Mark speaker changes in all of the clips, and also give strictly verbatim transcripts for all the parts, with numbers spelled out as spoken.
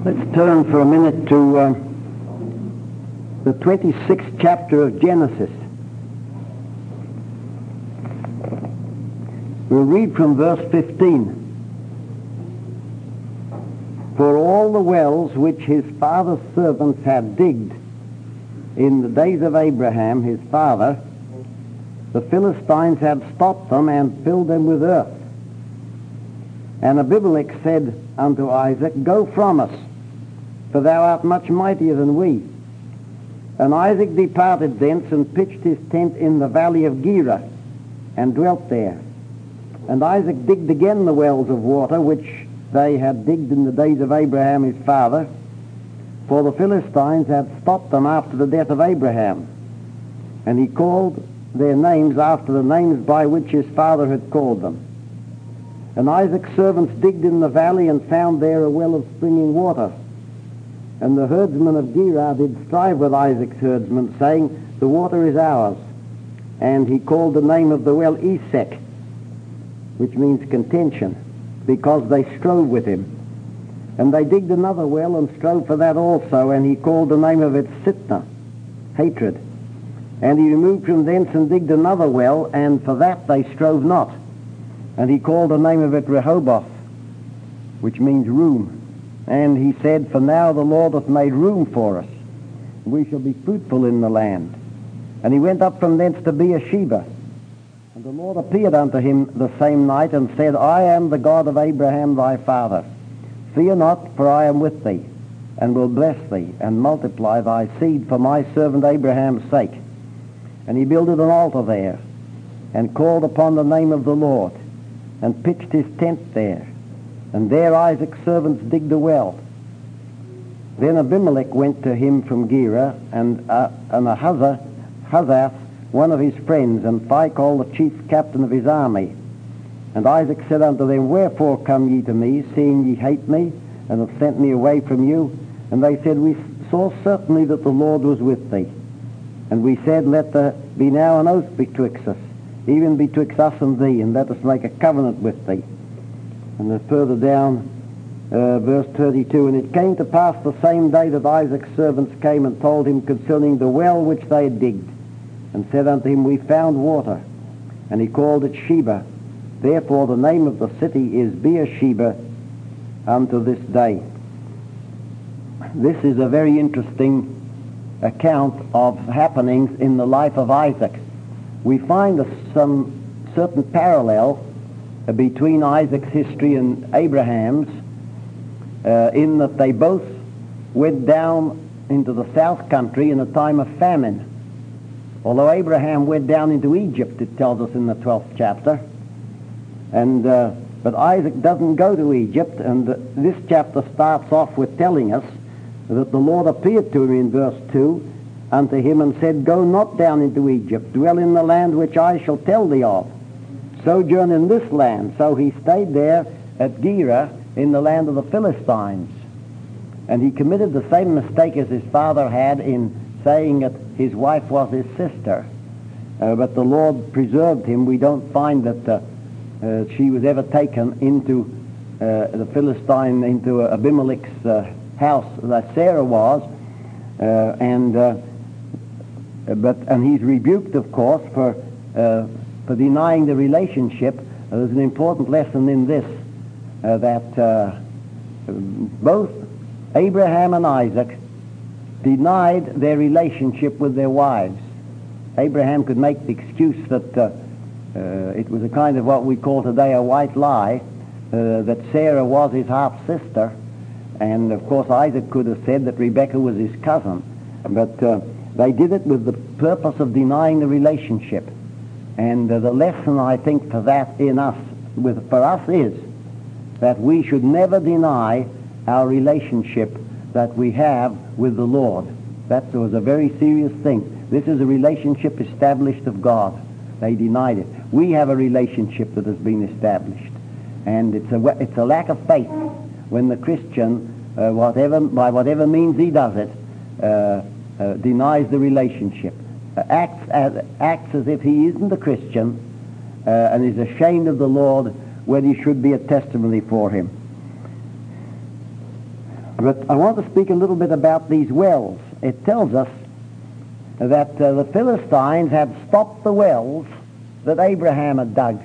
Speaker 1: Let's turn for a minute to uh, the twenty-sixth chapter of Genesis. We'll read from verse fifteen. For all the wells which his father's servants had digged in the days of Abraham his father, the Philistines had stopped them and filled them with earth. And Abimelech said unto Isaac, Go from us, for thou art much mightier than we. And Isaac departed thence and pitched his tent in the valley of Gerar, and dwelt there. And Isaac digged again the wells of water which they had digged in the days of Abraham his father, for the Philistines had stopped them after the death of Abraham. And he called their names after the names by which his father had called them. And Isaac's servants digged in the valley and found there a well of springing water. And the herdsmen of Gerar did strive with Isaac's herdsmen, saying, The water is ours. And he called the name of the well Esek, which means contention, because they strove with him. And they digged another well and strove for that also, and he called the name of it Sitnah, hatred. And he removed from thence and digged another well, and for that they strove not. And he called the name of it Rehoboth, which means room. And he said, For now the Lord hath made room for us. We shall be fruitful in the land. And he went up from thence to Beersheba. And the Lord appeared unto him the same night, and said, I am the God of Abraham thy father. Fear not, for I am with thee, and will bless thee, and multiply thy seed for my servant Abraham's sake. And he builded an altar there, and called upon the name of the Lord, and pitched his tent there. And there Isaac's servants digged a well. Then Abimelech went to him from Gerar, and, uh, and Ahuzah, Huzath, one of his friends, and Phicol, the chief captain of his army. And Isaac said unto them, Wherefore come ye to me, seeing ye hate me, and have sent me away from you? And they said, We saw certainly that the Lord was with thee. And we said, Let there be now an oath betwixt us, even betwixt us and thee, and let us make a covenant with thee. And then further down, uh, verse thirty-two, And it came to pass the same day that Isaac's servants came and told him concerning the well which they had digged, and said unto him, We found water. And he called it Sheba. Therefore the name of the city is Beersheba unto this day. This is a very interesting account of happenings in the life of Isaac. We find some certain parallel uh, between Isaac's history and Abraham's, uh, in that they both went down into the south country in a time of famine. Although Abraham went down into Egypt, it tells us in the twelfth chapter, and uh, but Isaac doesn't go to Egypt, and uh, this chapter starts off with telling us that the Lord appeared to him in verse two unto him and said, Go not down into Egypt, dwell in the land which I shall tell thee of. Sojourn in this land. So he stayed there at Gerar in the land of the Philistines. And he committed the same mistake as his father had in saying that his wife was his sister. Uh, but the Lord preserved him. We don't find that uh, uh, she was ever taken into uh, the Philistine, into Abimelech's uh, house that Sarah was. Uh, and uh, but and he's rebuked, of course, for uh, for denying the relationship. Uh, there's an important lesson in this, uh, that uh, both Abraham and Isaac denied their relationship with their wives. Abraham could make the excuse that uh, uh, it was a kind of what we call today a white lie, uh, that Sarah was his half-sister, and of course Isaac could have said that Rebekah was his cousin, but uh, they did it with the purpose of denying the relationship. And uh, the lesson, I think, for that in us, with, for us is that we should never deny our relationship that we have with the Lord. That was a very serious thing. This is a relationship established of God. They denied it. We have a relationship that has been established. And it's a, it's a lack of faith when the Christian, uh, whatever by whatever means he does it, uh, uh, denies the relationship. Uh, acts, as, acts as if he isn't a Christian, uh, and is ashamed of the Lord when he should be a testimony for him. But I want to speak a little bit about these wells. It tells us that uh, the Philistines had stopped the wells that Abraham had dug.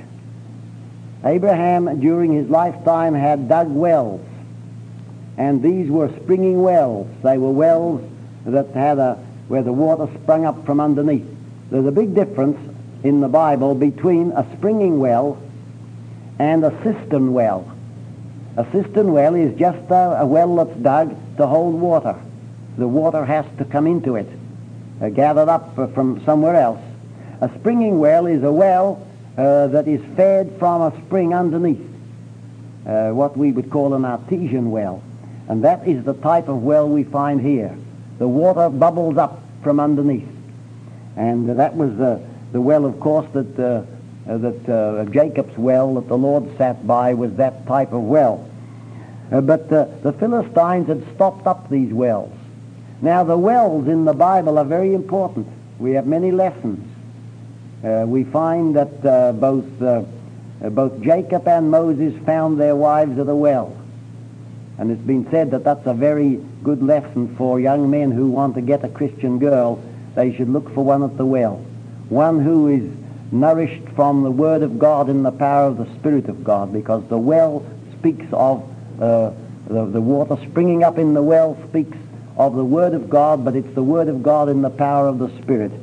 Speaker 1: Abraham, during his lifetime, had dug wells, and these were springing wells. They were wells that had a where the water sprung up from underneath. There's a big difference in the Bible between a springing well and a cistern well. A cistern well is just a, a well that's dug to hold water. The water has to come into it, uh, gathered up uh, from somewhere else. A springing well is a well uh, that is fed from a spring underneath, uh, what we would call an artesian well. And that is the type of well we find here. The water bubbles up from underneath. And uh, that was uh, the well, of course, that, uh, uh, that uh, Jacob's well that the Lord sat by was that type of well. Uh, but uh, the Philistines had stopped up these wells. Now, the wells in the Bible are very important. We have many lessons. Uh, we find that uh, both, uh, uh, both Jacob and Moses found their wives at a well. And it's been said that that's a very good lesson for young men who want to get a Christian girl. They should look for one at the well. One who is nourished from the Word of God in the power of the Spirit of God, because the well speaks of, uh, the, the water springing up in the well speaks of the Word of God, but it's the Word of God in the power of the Spirit.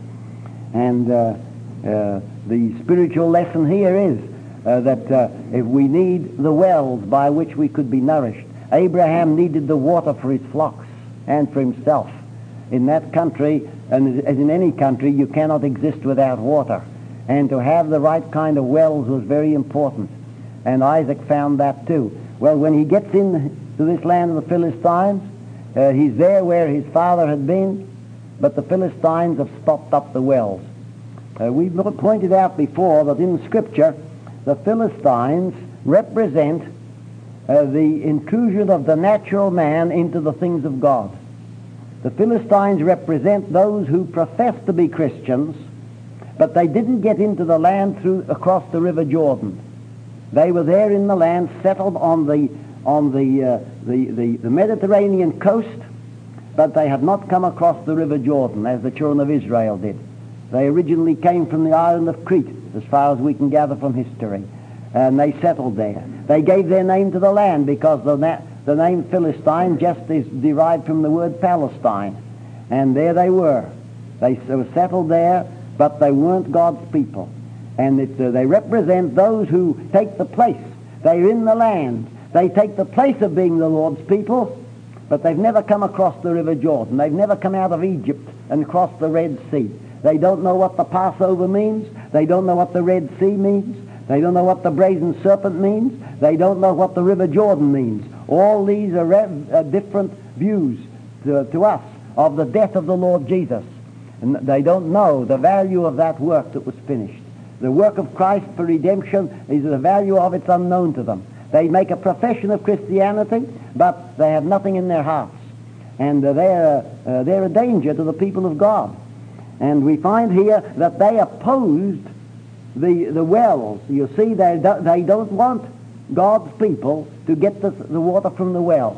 Speaker 1: And uh, uh, the spiritual lesson here is uh, that uh, if we need the wells by which we could be nourished, Abraham needed the water for his flocks and for himself. In that country, and as in any country, you cannot exist without water. And to have the right kind of wells was very important. And Isaac found that too. Well, when he gets into this land of the Philistines, uh, he's there where his father had been, but the Philistines have stopped up the wells. Uh, we've pointed out before that in Scripture, the Philistines represent Uh, the intrusion of the natural man into the things of God. The Philistines represent those who profess to be Christians, but they didn't get into the land through across the River Jordan. They were there in the land, settled on the on the uh, the, the the Mediterranean coast, but they had not come across the River Jordan as the children of Israel did. They originally came from the island of Crete, as far as we can gather from history. And they settled there. They gave their name to the land because the, na- the name Philistine just is derived from the word Palestine. And there they were. They were settled there, but they weren't God's people. And it, uh, they represent those who take the place. They're in the land. They take the place of being the Lord's people, but they've never come across the River Jordan. They've never come out of Egypt and crossed the Red Sea. They don't know what the Passover means. They don't know what the Red Sea means. They don't know what the brazen serpent means. They don't know what the River Jordan means. All these are rev- uh, different views to, to us of the death of the Lord Jesus. And they don't know the value of that work that was finished. The work of Christ for redemption is the value of it's unknown to them. They make a profession of Christianity, but they have nothing in their hearts. And uh, they're, uh, they're a danger to the people of God. And we find here that they opposed The, the wells. You see, they, do, they don't want God's people to get the, the water from the well.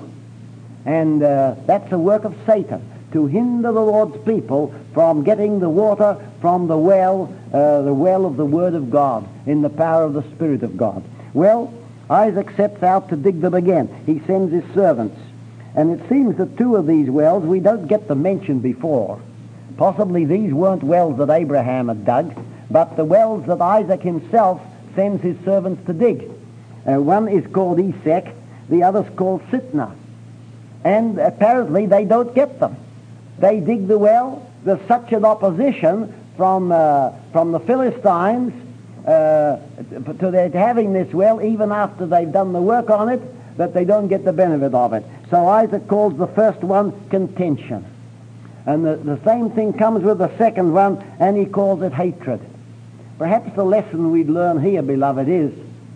Speaker 1: And uh, that's the work of Satan, to hinder the Lord's people from getting the water from the well, uh, the well of the Word of God, in the power of the Spirit of God. Well, Isaac sets out to dig them again. He sends his servants. And it seems that two of these wells we don't get to mention before. Possibly these weren't wells that Abraham had dug, but the wells that Isaac himself sends his servants to dig. Uh, one is called Esek, the other's called Sitnah. And apparently they don't get them. They dig the well. There's such an opposition from, uh, from the Philistines uh, to their having this well, even after they've done the work on it, that they don't get the benefit of it. So Isaac calls the first one contention. And the, the same thing comes with the second one, and he calls it hatred. Perhaps the lesson we'd learn here, beloved, is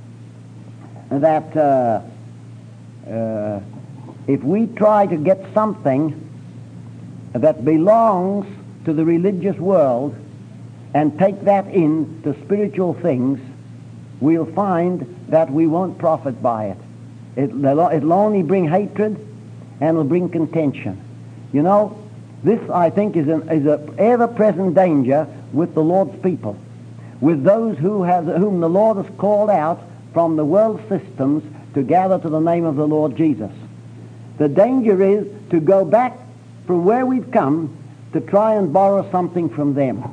Speaker 1: that uh, uh, if we try to get something that belongs to the religious world and take that in to spiritual things, we'll find that we won't profit by it. it it'll only bring hatred. and will bring contention. You know, this, I think, is an is a ever-present danger with the Lord's people, with those who has, whom the Lord has called out from the world systems to gather to the name of the Lord Jesus. The danger is to go back from where we've come to try and borrow something from them.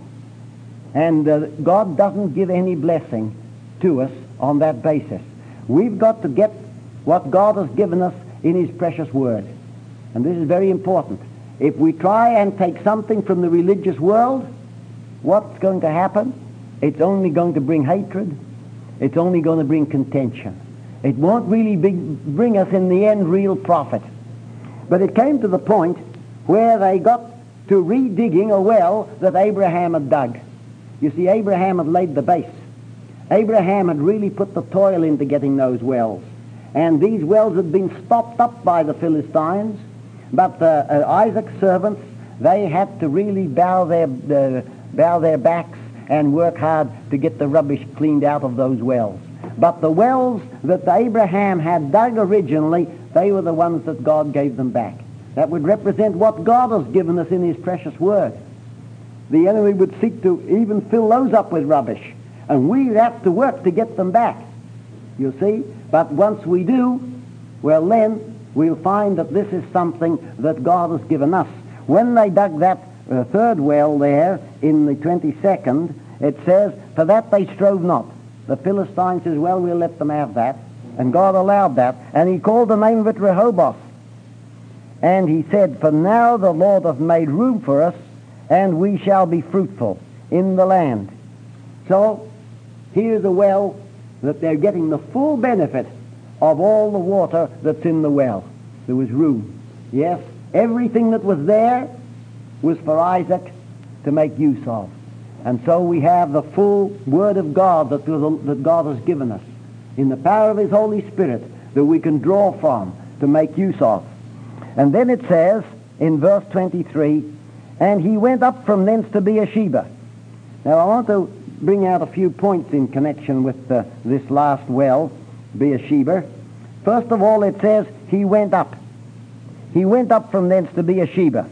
Speaker 1: And uh, God doesn't give any blessing to us on that basis. We've got to get what God has given us in His precious Word. And this is very important. If we try and take something from the religious world, what's going to happen? It's only going to bring hatred. It's only going to bring contention. It won't really be, bring us in the end real profit. But it came to the point where they got to redigging a well that Abraham had dug. You see, Abraham had laid the base. Abraham had really put the toil into getting those wells. And these wells had been stopped up by the Philistines, but uh, uh, Isaac's servants, they had to really bow their, uh, bow their backs and work hard to get the rubbish cleaned out of those wells. But the wells that Abraham had dug originally, they were the ones that God gave them back. That would represent what God has given us in His precious Word. The enemy would seek to even fill those up with rubbish, and we have to work to get them back, you see. But once we do, well then, we'll find that this is something that God has given us. When they dug that uh, third well there in the twenty-second, it says, for that they strove not. The Philistine says, well, we'll let them have that. And God allowed that. And He called the name of it Rehoboth. And He said, for now the Lord hath made room for us, and we shall be fruitful in the land. So, here's a well that they're getting the full benefit of all the water that's in the well. There was room. Yes, everything that was there was for Isaac to make use of. And so we have the full Word of God that, that God has given us in the power of His Holy Spirit that we can draw from to make use of. And then it says in verse twenty-three, and he went up from thence to Beersheba. Now I want to bring out a few points in connection with uh, this last well, Beersheba. First of all, it says he went up. He went up from thence to Beersheba.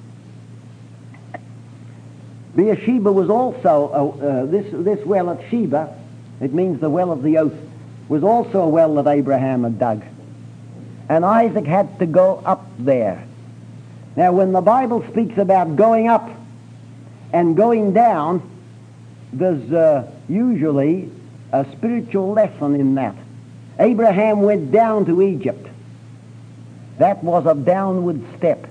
Speaker 1: Beersheba was also, uh, uh, this, this well at Sheba, it means the well of the oath, was also a well that Abraham had dug. And Isaac had to go up there. Now when the Bible speaks about going up and going down, there's uh, usually a spiritual lesson in that. Abraham went down to Egypt. That was a downward step.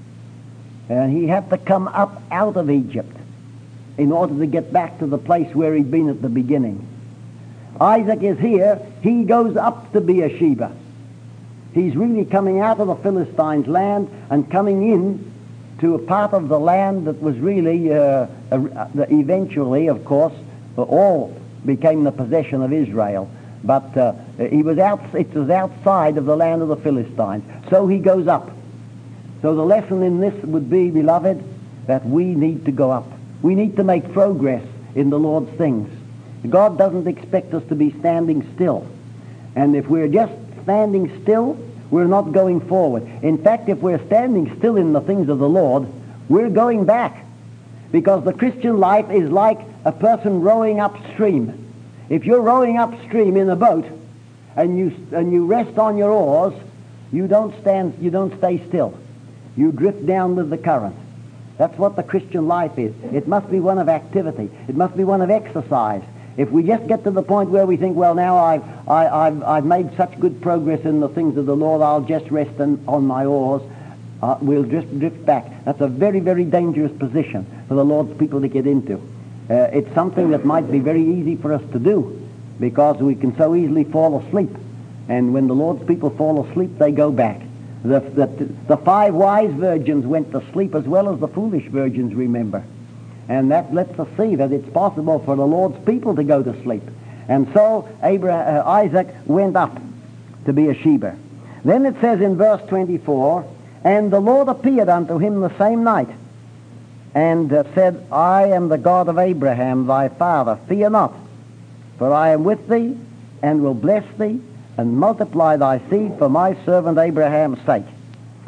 Speaker 1: And he had to come up out of Egypt in order to get back to the place where he'd been at the beginning. Isaac is here. He goes up to Beersheba. He's really coming out of the Philistines' land and coming in to a part of the land that was really, uh, uh, eventually, of course, all became the possession of Israel. But uh, he was out, it was outside of the land of the Philistines. So he goes up. So the lesson in this would be, beloved, that we need to go up. We need to make progress in the Lord's things. God doesn't expect us to be standing still. And if we're just standing still, we're not going forward. In fact, if we're standing still in the things of the Lord, we're going back. Because the Christian life is like a person rowing upstream. If you're rowing upstream in a boat and you and you rest on your oars, you don't stand, you don't stay still. You drift down with the current. That's what the Christian life is. It must be one of activity. It must be one of exercise. If we just get to the point where we think, well, now I've, I, I've, I've made such good progress in the things of the Lord, I'll just rest on, on my oars, uh, we'll just drift back. That's a very, very dangerous position for the Lord's people to get into. Uh, it's something that might be very easy for us to do because we can so easily fall asleep. And when the Lord's people fall asleep, they go back. The, the, the five wise virgins went to sleep as well as the foolish virgins, remember. And that lets us see that it's possible for the Lord's people to go to sleep. And so Abraham, uh, Isaac went up to Beersheba. Then it says in verse twenty-four, and the Lord appeared unto him the same night, and uh, said, I am the God of Abraham thy father. Fear not, for I am with thee, and will bless thee, and multiply thy seed for my servant Abraham's sake.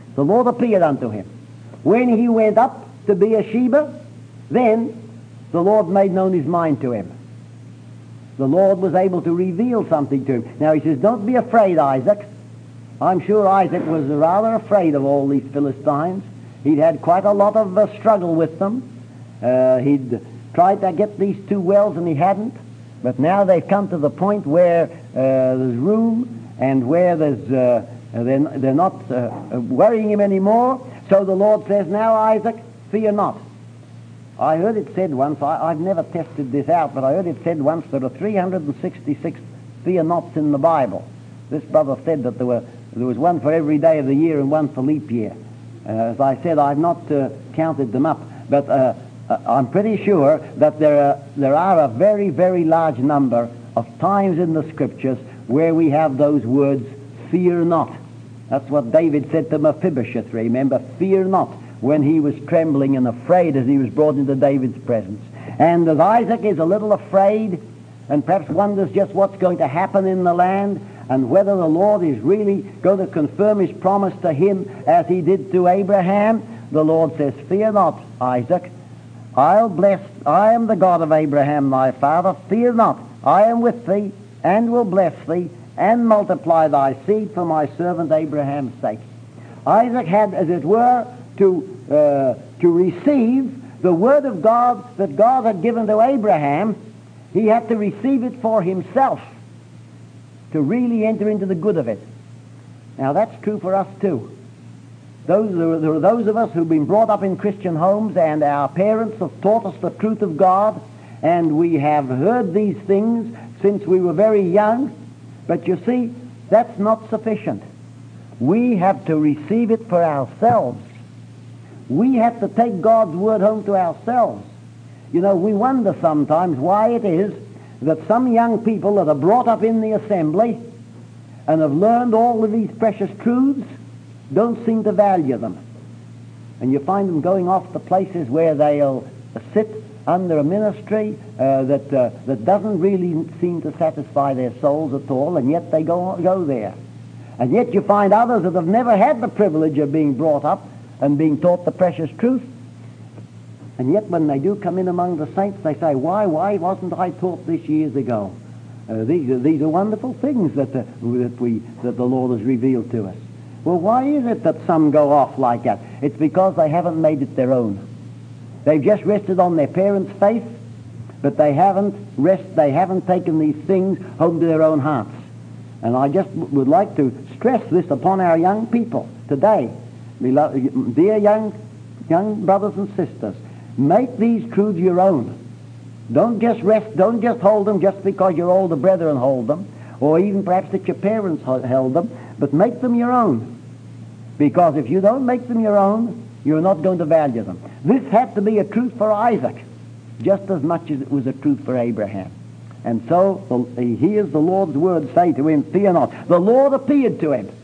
Speaker 1: The Lord appeared unto him. When he went up to Beersheba, then the Lord made known his mind to him. The Lord was able to reveal something to him. Now he says, don't be afraid, Isaac. I'm sure Isaac was rather afraid of all these Philistines. He'd had quite a lot of uh, struggle with them. Uh, he'd tried to get these two wells and he hadn't. But now they've come to the point where uh, there's room and where there's uh, they're, they're not uh, worrying him anymore. So the Lord says, now Isaac, fear not. I heard it said once, I, I've never tested this out, but I heard it said once there are three hundred sixty-six fear nots in the Bible. This brother said that there were there was one for every day of the year and one for leap year. Uh, as I said, I've not uh, counted them up, but uh, uh, I'm pretty sure that there are, there are a very, very large number of times in the Scriptures where we have those words, fear not. That's what David said to Mephibosheth, remember, fear not, when he was trembling and afraid as he was brought into David's presence. And as Isaac is a little afraid and perhaps wonders just what's going to happen in the land and whether the Lord is really going to confirm his promise to him as he did to Abraham, the Lord says, fear not, Isaac. I'll bless, I am the God of Abraham thy father. Fear not, I am with thee and will bless thee and multiply thy seed for my servant Abraham's sake. Isaac had, as it were, to uh, to receive the word of God that God had given to Abraham. He had to receive it for himself to really enter into the good of it. Now that's true for us too. Those there are those of us who've been brought up in Christian homes, and our parents have taught us the truth of God, and we have heard these things since we were very young. But you see, that's not sufficient. We have to receive it for ourselves. We have to take God's word home to ourselves. You know, we wonder sometimes why it is that some young people that are brought up in the assembly and have learned all of these precious truths don't seem to value them. And you find them going off to places where they'll sit under a ministry uh, that uh, that doesn't really seem to satisfy their souls at all, and yet they go go there. And yet you find others that have never had the privilege of being brought up and being taught the precious truth. And yet when they do come in among the saints, they say, why, why wasn't I taught this years ago? Uh, these, are, these are wonderful things that, uh, that, we, that the Lord has revealed to us. Well, why is it that some go off like that? It's because they haven't made it their own. They've just rested on their parents' faith, but they haven't rest, they haven't taken these things home to their own hearts. And I just would like to stress this upon our young people today. Dear young, young brothers and sisters, make these truths your own. Don't just rest, don't just hold them just because your older brethren hold them, or even perhaps that your parents held them, but make them your own. Because if you don't make them your own, you're not going to value them. This had to be a truth for Isaac, just as much as it was a truth for Abraham. And so he hears the Lord's word say to him, fear not. The Lord appeared to him.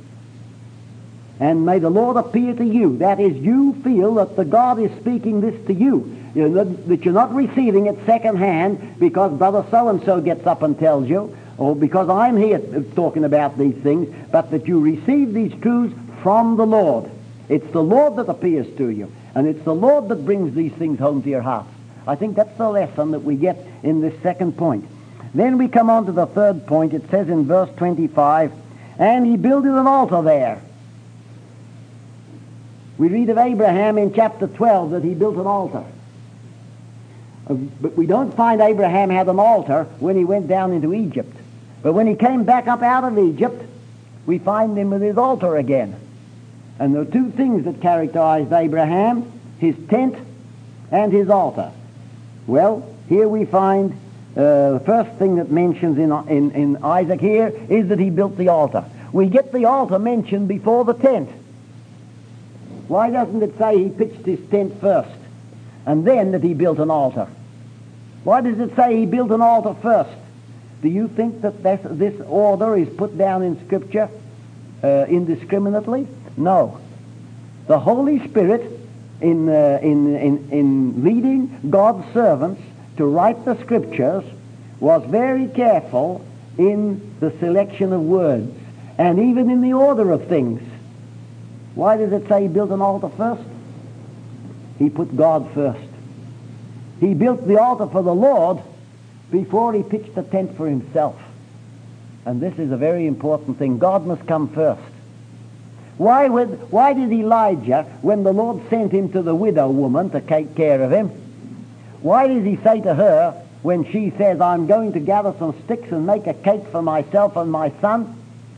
Speaker 1: And may the Lord appear to you. That is, you feel that the God is speaking this to you. You know, that you're not receiving it second hand because brother so-and-so gets up and tells you, or because I'm here talking about these things, but that you receive these truths from the Lord. It's the Lord that appears to you, and it's the Lord that brings these things home to your hearts. I think that's the lesson that we get in this second point. Then we come on to the third point. It says in verse twenty-five, and he builded an altar there. We read of Abraham in chapter twelve that he built an altar. But we don't find Abraham had an altar when he went down into Egypt. But when he came back up out of Egypt, we find him with his altar again. And there are two things that characterized Abraham, his tent and his altar. Well, here we find uh, the first thing that mentions in, in, in Isaac here is that he built the altar. We get the altar mentioned before the tent. Why doesn't it say he pitched his tent first and then that he built an altar? Why does it say he built an altar first? Do you think that this, this order is put down in Scripture uh, indiscriminately? No. The Holy Spirit, in, uh, in, in, in leading God's servants to write the Scriptures, was very careful in the selection of words and even in the order of things. Why does it say he built an altar first? He put God first. He built the altar for the Lord before he pitched the tent for himself. And this is a very important thing. God must come first. Why, would, why did Elijah, when the Lord sent him to the widow woman to take care of him, why did he say to her, when she says, I'm going to gather some sticks and make a cake for myself and my son,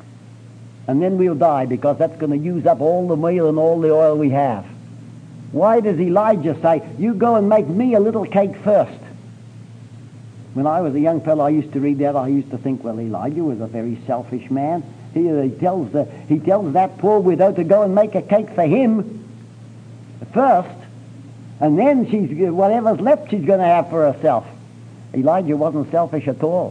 Speaker 1: and then we'll die, because that's going to use up all the meal and all the oil we have? Why does Elijah say, you go and make me a little cake first? When I was a young fellow, I used to read that. I used to think, well, Elijah was a very selfish man. He, he, tells the, he tells that poor widow to go and make a cake for him first, and then she's whatever's left she's going to have for herself. Elijah wasn't selfish at all.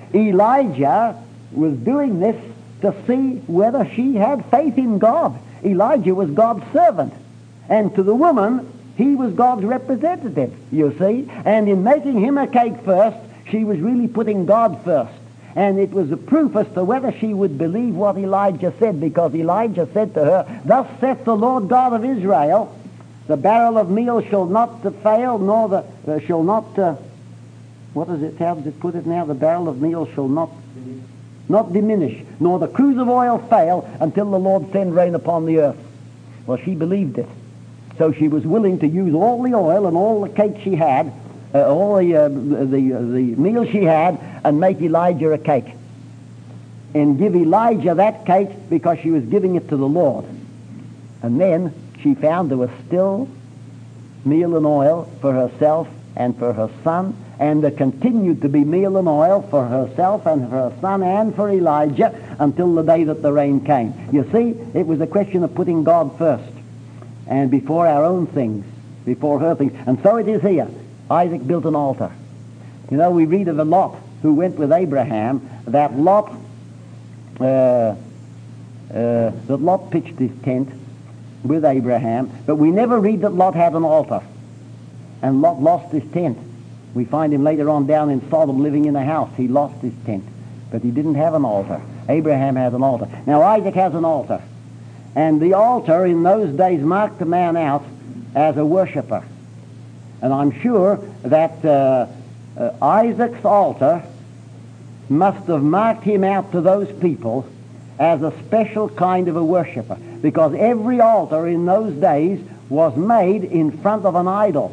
Speaker 1: Elijah was doing this to see whether she had faith in God. Elijah was God's servant. And to the woman, he was God's representative, you see. And in making him a cake first, she was really putting God first. And it was a proof as to whether she would believe what Elijah said, because Elijah said to her, thus saith the Lord God of Israel, the barrel of meal shall not fail, nor the uh, shall not, uh, what is it, how does it put it now? The barrel of meal shall not, not diminish, nor the cruse of oil fail, until the Lord send rain upon the earth. Well, she believed it. So she was willing to use all the oil and all the cake she had, uh, all the, uh, the, uh, the meal she had, and make Elijah a cake. And give Elijah that cake because she was giving it to the Lord. And then she found there was still meal and oil for herself and for her son, and there continued to be meal and oil for herself and for her son and for Elijah until the day that the rain came. You see, it was a question of putting God first, and before our own things, before her things. And so it is here. Isaac built an altar. You know, we read of a Lot who went with Abraham, that Lot, uh, uh, that Lot pitched his tent with Abraham, but we never read that Lot had an altar. And Lot lost his tent. We find him later on down in Sodom living in a house. He lost his tent, but he didn't have an altar. Abraham has an altar. Now Isaac has an altar. And the altar in those days marked the man out as a worshipper. And I'm sure that uh, uh, Isaac's altar must have marked him out to those people as a special kind of a worshipper, because every altar in those days was made in front of an idol.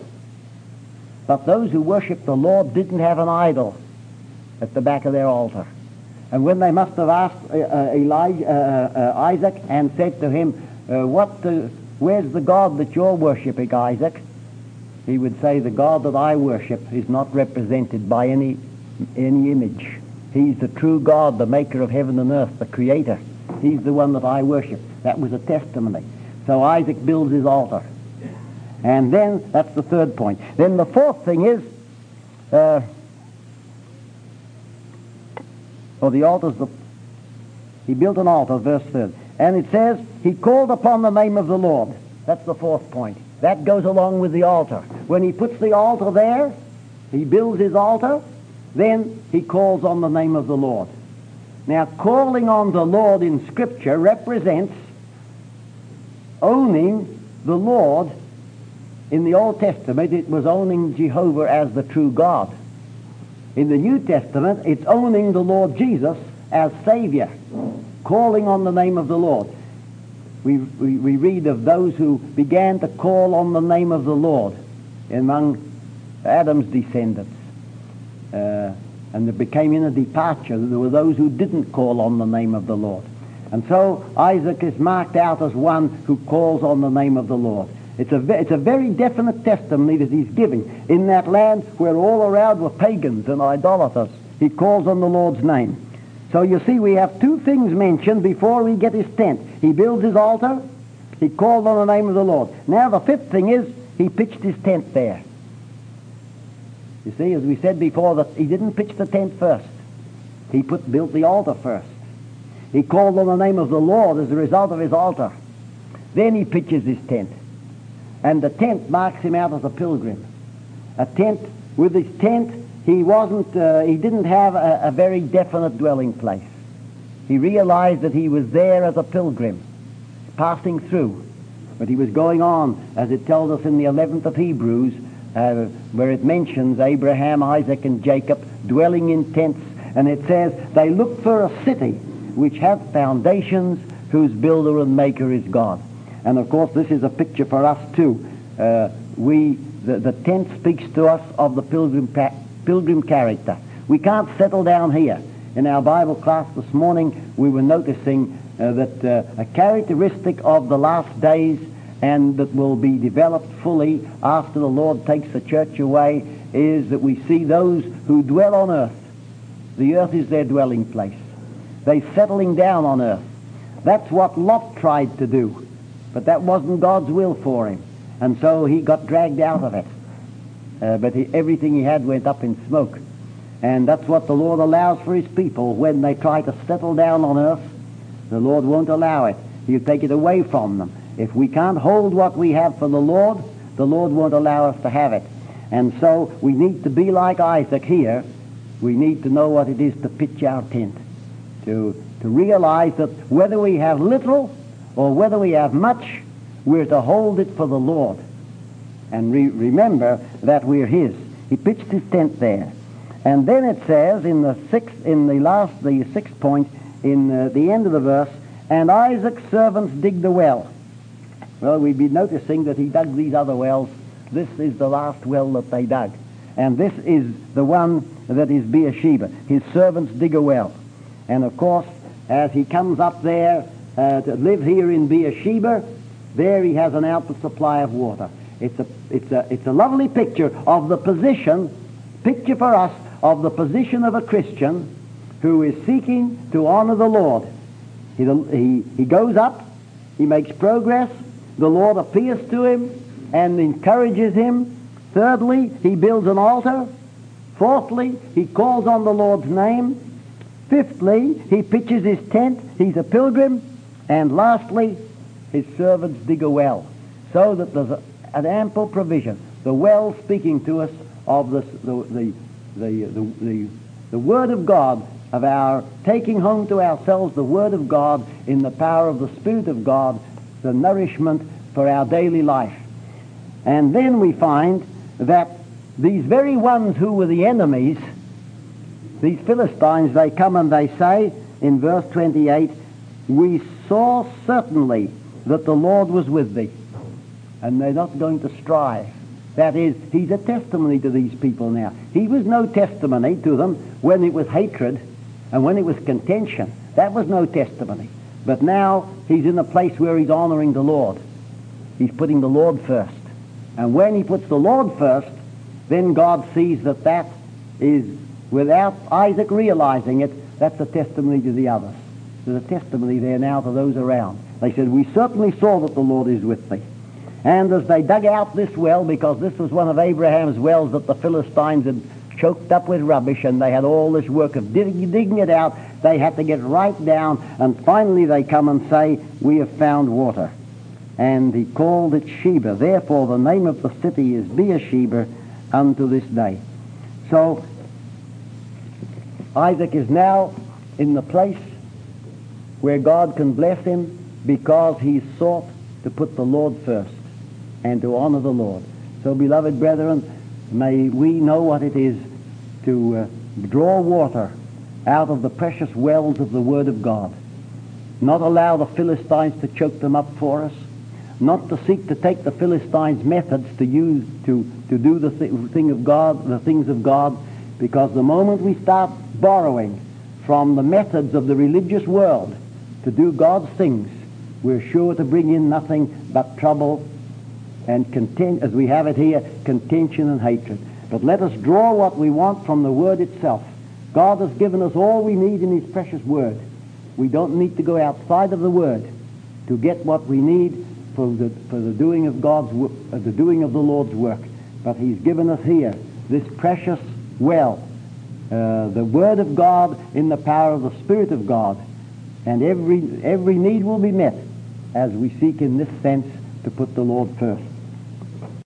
Speaker 1: But those who worshipped the Lord didn't have an idol at the back of their altar. And when they must have asked uh, uh, Elijah, uh, uh, Isaac and said to him, uh, "What? The, where's the God that you're worshipping, Isaac?" He would say, "The God that I worship is not represented by any any image. He's the true God, the maker of heaven and earth, the creator. He's the one that I worship." That was a testimony. So Isaac builds his altar. And then, that's the third point. Then the fourth thing is, uh, or the altar's the, he built an altar, verse third. And it says, he called upon the name of the Lord. That's the fourth point. That goes along with the altar. When he puts the altar there, he builds his altar, then he calls on the name of the Lord. Now, calling on the Lord in Scripture represents owning the Lord. In the Old Testament, it was owning Jehovah as the true God. In the New Testament, it's owning the Lord Jesus as Savior, calling on the name of the Lord. We, we, we read of those who began to call on the name of the Lord among Adam's descendants. Uh, and there became in a departure. There were those who didn't call on the name of the Lord. And so Isaac is marked out as one who calls on the name of the Lord. It's a, it's a very definite testimony that he's giving. In that land where all around were pagans and idolaters, he calls on the Lord's name. So you see, we have two things mentioned before we get his tent. He builds his altar, he called on the name of the Lord. Now the fifth thing is, he pitched his tent there. You see, as we said before, that he didn't pitch the tent first. He put built the altar first. He called on the name of the Lord as a result of his altar. Then he pitches his tent. And the tent marks him out as a pilgrim. A tent, with his tent, he wasn't, uh, he didn't have a, a very definite dwelling place. He realized that he was there as a pilgrim. passing through. But he was going on, as it tells us in the eleventh of Hebrews, uh, where it mentions Abraham, Isaac, and Jacob dwelling in tents. And it says, they looked for a city which hath foundations, whose builder and maker is God. And of course, this is a picture for us too. Uh, we, the, the tent speaks to us of the pilgrim, pa- pilgrim character. We can't settle down here. In our Bible class this morning, we were noticing uh, that uh, a characteristic of the last days, and that will be developed fully after the Lord takes the church away, is that we see those who dwell on earth. The earth is their dwelling place. They're settling down on earth. That's what Lot tried to do, but that wasn't God's will for him, and so he got dragged out of it. Uh, but he, everything he had went up in smoke. And that's what the Lord allows for his people. When they try to settle down on earth, the Lord won't allow it. He'll take it away from them. If we can't hold what we have for the Lord, the Lord won't allow us to have it. And so we need to be like Isaac here. We need to know what it is to pitch our tent, to, to realize that whether we have little or whether we have much, we're to hold it for the Lord. And re- remember that we're his. He pitched his tent there. And then it says in the sixth, in the last, the sixth point, in uh, the end of the verse, and Isaac's servants dig the well. Well, we'd be noticing that he dug these other wells. This is the last well that they dug. And this is the one that is Beersheba. His servants dig a well. And of course, as he comes up there uh, to live here in Beersheba, there he has an outward supply of water. It's a, it's a, it's a lovely picture of the position, picture for us, of the position of a Christian who is seeking to honor the Lord. He, he, he goes up, he makes progress, the Lord appears to him and encourages him. Thirdly, he builds an altar. Fourthly, he calls on the Lord's name. Fifthly, he pitches his tent, he's a pilgrim. And lastly, his servants dig a well, so that there's a, an ample provision. The well speaking to us of the, the, the The, the, the, the Word of God, of our taking home to ourselves the Word of God in the power of the Spirit of God, the nourishment for our daily life. And then we find that these very ones who were the enemies, these Philistines, they come and they say in verse twenty-eight, we saw certainly that the Lord was with thee. And they're not going to strive. That is, he's a testimony to these people now. He was no testimony to them when it was hatred and when it was contention. That was no testimony. But now he's in a place where he's honoring the Lord. He's putting the Lord first. And when he puts the Lord first, then God sees that that is, without Isaac realizing it, that's a testimony to the others. There's a testimony there now to those around. They said, we certainly saw that the Lord is with thee. And as they dug out this well, because this was one of Abraham's wells that the Philistines had choked up with rubbish, and they had all this work of digging, digging it out, they had to get right down, and finally they come and say, we have found water. And he called it Sheba. Therefore the name of the city is Beersheba unto this day. So Isaac is now in the place where God can bless him because he sought to put the Lord first and to honor the Lord. So, beloved brethren, may we know what it is to uh, draw water out of the precious wells of the Word of God. Not allow the Philistines to choke them up for us. Not to seek to take the Philistines' methods to use to, to do the th- thing of God, the things of God, because the moment we start borrowing from the methods of the religious world to do God's things, we're sure to bring in nothing but trouble and content, as we have it here, contention and hatred. But let us draw what we want from the Word itself. God has given us all we need in His precious Word. We don't need to go outside of the Word to get what we need for the for the doing of God's uh, the doing of the Lord's work. But He's given us here this precious well, uh, the Word of God in the power of the Spirit of God, and every every need will be met as we seek in this sense to put the Lord first.